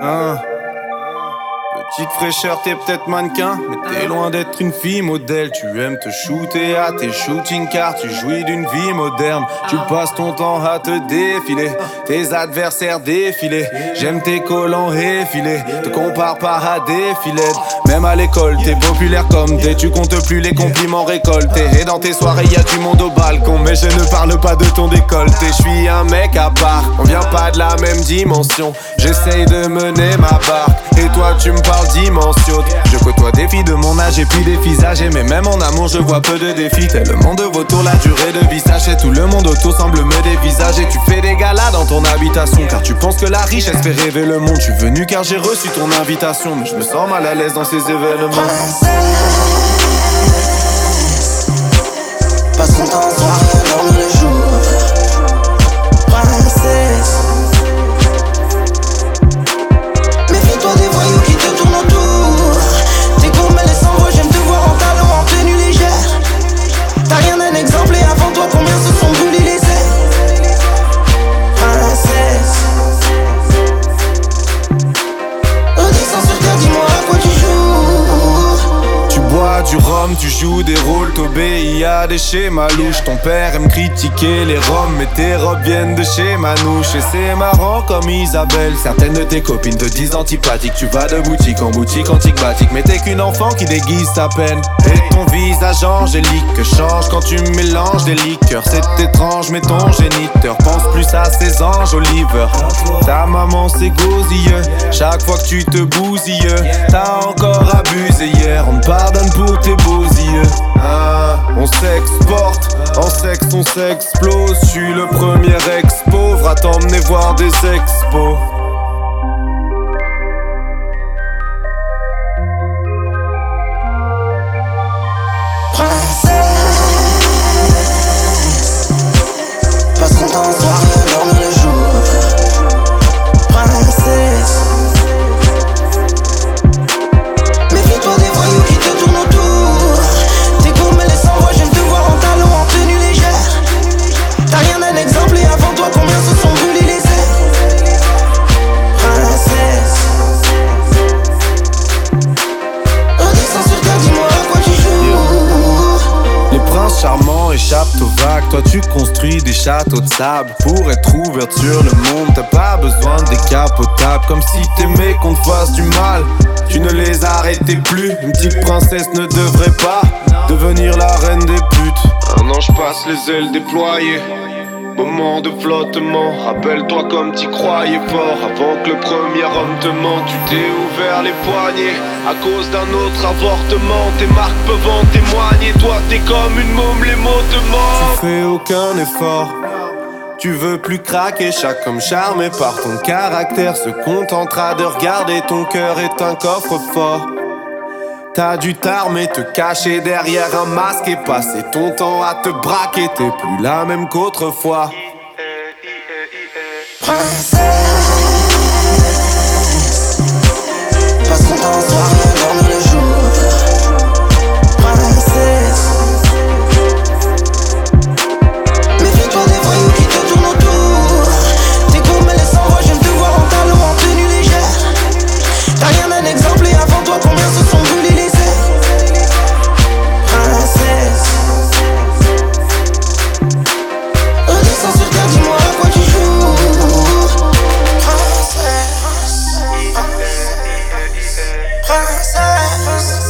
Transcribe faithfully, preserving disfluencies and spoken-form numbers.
Hein. Petite fraîcheur, t'es peut-être mannequin, mais t'es loin d'être une fille modèle. Tu aimes te shooter à tes shooting car tu jouis d'une vie moderne. Tu passes ton temps à te défiler, tes adversaires défiler. J'aime tes collants effilés, te compare pas à des filets. Même à l'école, t'es populaire comme t'es, tu comptes plus les compliments récoltés. Et dans tes soirées, y'a du monde au balcon, mais je ne parle pas de ton décolleté. Je suis un mec à part, on vient pas de la même dimension. J'essaye de mener ma barque, et toi tu me parles dimension. Je côtoie des filles de mon âge et puis des filles âgées, mais même en amour je vois peu de défis. Tellement de vautours, la durée de vie sachez. Tout le monde autour semble me dévisager. Tu fais des galas dans ton habitation, car tu penses que la richesse fait rêver le monde. Je suis venu car j'ai reçu ton invitation, mais je me sens mal à l'aise dans ces événements. Princesse, passe ton temps en soirée, dorme le jour. Princesse, méfie-toi des voyous qui te tournent autour. T'es comme elle est sans voix, j'aime te voir en talons, en tenue légère. T'as rien d'un exemple et avant toi combien se sont brûlés les ailes. Princesse, redescends sur terre, dis-moi à quoi tu joues. Tu bois du rhum, tu joues des rôles, t'obéis à des schémas louches. Ton père aime critiquer les roms, mais tes robes viennent de chez Manouche. Et c'est marrant comme Isabelle, certaines de tes copines te disent antipathique. Tu vas de boutique en boutique, antique batique, mais t'es qu'une enfant qui déguise sa peine. Et ton visage angélique change quand tu mélanges des liqueurs. C'est étrange mais ton géniteur pense plus à ses anges Oliver. Ta maman c'est gosilleux, chaque fois que tu te bousilles. T'as encore abusé hier, on te pardonne pour tes beaux yeux. Ah, on s'exporte, en sexe on s'explose. Je suis le premier ex-pauvre à t'emmener voir des expos. Princesse, passe ton temps en soirée, dorme le jour. Princesse, méfie-toi des voyous qui te tournent autour. T'es comme elle est sans voix, j'aime te voir en talons, en tenue légère. T'as rien d'un exemple et avant toi combien se sont brûlés les ailes. Princesse, redescends sur terre, dis-moi à quoi tu joues. Les princes charmants échappent aux vagues, toi tu construis des châteaux de sable. Pour être ouvert sur le monde, t'as pas besoin de décapotables. Comme si t'aimais qu'on te fasse du mal, tu ne les arrêtais plus. Une petite princesse ne devrait pas devenir la reine des putes. Un ange passe les ailes déployées, moment de flottement. Rappelle-toi comme t'y croyais fort avant que le premier homme te mente. Tu t'es ouvert les poignets à cause d'un autre avortement. Tes marques peuvent en témoigner. Toi t'es comme une môme, les mots te mentent. Tu fais aucun effort, tu veux plus craquer. Chaque homme charmé par ton caractère se contentera de regarder. Ton cœur est un coffre-fort. T'as dû t'armer, te cacher derrière un masque et passer ton temps à te braquer. T'es plus la même qu'autrefois. Princesse, passe ton temps en soirée, dorme le jour. Princesse, méfie-toi des voyous qui te tournent autour. T'es comme elle est sans voix, j'aime te voir en talons, en tenue légère. T'as rien d'un exemple et avant toi combien se sont brûlés les ailes. Princesse, redescends sur terre, dis-moi à quoi tu joues. Princesse, princesse, princesse.